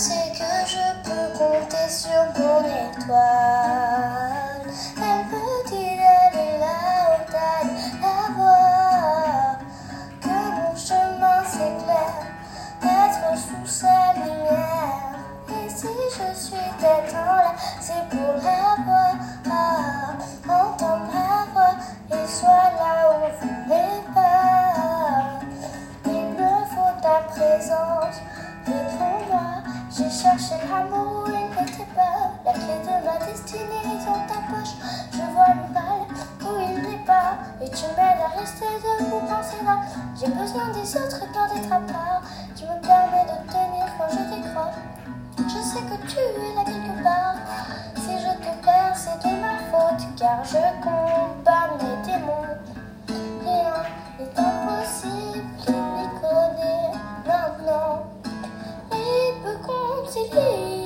c'est que je peux compter sur mon étoile. Elle me dit d'aller là où t'ailles la voir, que mon chemin s'éclaire, d'être sous sa lumière. Et si je suis tête en l'air, c'est pour la voir, entendre ma voix et soit là où vous n'êtes pas. Il me faut ta présence, réponds-moi. J'ai cherché l'amour, il n'était pas. La clé de ma destinée est dans ta poche. Je vois le mal où il n'est pas. Et tu m'aides à rester debout quand c'est là. J'ai besoin des autres et pas d'être à part. Tu me permets de tenir quand je décroche. Je sais que tu es là quelque part. Si je te perds, c'est de ma faute, car je combats mes démons. Rien n'est impossible, il m'y connaît maintenant. Il peut continuer.